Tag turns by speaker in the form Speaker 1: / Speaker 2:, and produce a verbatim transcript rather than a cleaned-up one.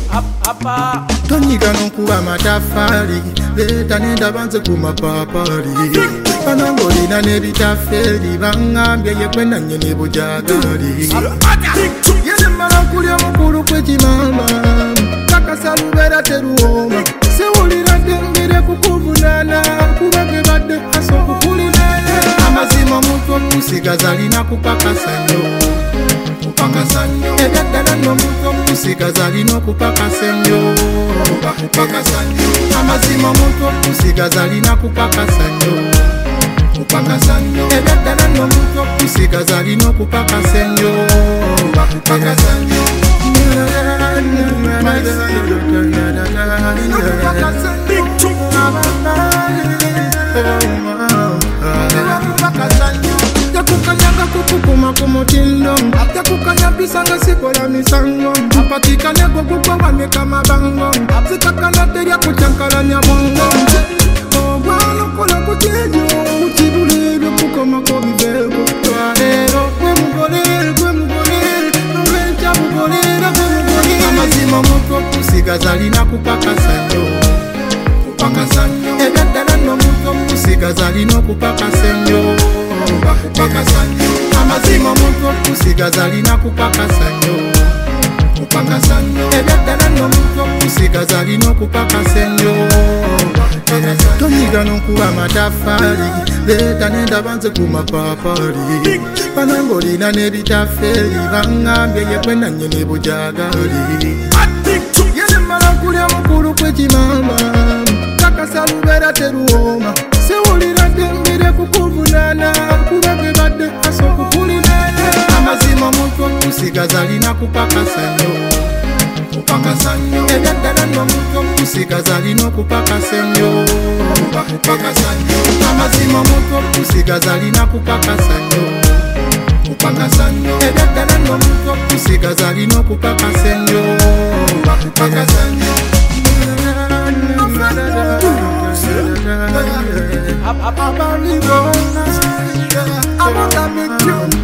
Speaker 1: Tonyiga n'okuba matafali leeta n'endaba nze ku mapapali banangolina n'ebitafeeri baŋŋambye ye gwe nannyini bujagali yene mmala nkulya omukulu kw'ekimama kakasa lubeera teruwooma siwulira ddengere kukuvunaana kuba ge badde aso okukulinene amazima omuntu omusigaza alina kupakasa nnyo kupakasa nnyo egaddala n'omuntu omusigaza alina okupakasa nnyo kupakasa nnyo amazima omuntu omusigaza alina kupakasa nnyo kupakasa nnyo egaddala n'omuntu omusigaza alina okupakasa nnyo kupakasa nnyo yakukanyanga kukukuma ku mutindo yakukanyambisanga sikola misango apatikane gogugwa waneka mabango zikakana terya kucyankalanya bongo obwanokola kutejo mukibulebyo kukomako bibego twalero gwe mugole gwe mugole nowenca mugolera gwe mugole amazima omuntu okusigaza alina kupakasa nnyo kupakasa nnyo egaddala n'omuntu okusigaza alina okupakasa nnyo kupakasa nnyo amazima omuntu okusigaza alina kupakasa nnyo kupakasa nnyo egaddala n'omuntu okusigaza alina okupakasa nnyo tonyiga n'okuba matafali leeta n'endaba nze ku mapapali banangolina n'ebitafeeri baŋŋambye ye gwe nannyini bujagali yene mmala nkulya omukulu kw'ekimama kakasa lubeera teruwooma siwulira ddengere kukuvunaana kuba ge badde aso okukulinene amazima omuntu okusigaza alina kupakasa nnyo kupakasa nnyo egaddala n'omuntu okusigaza alina okupakasa nnyo kupakasa nnyo amazima omuntu okusigaza alina kupakasa nnyo kupakasa nnyo egaddala n'omuntu okusigaza alina okupakasa nnyo kupakasa nnyo I want to meet you.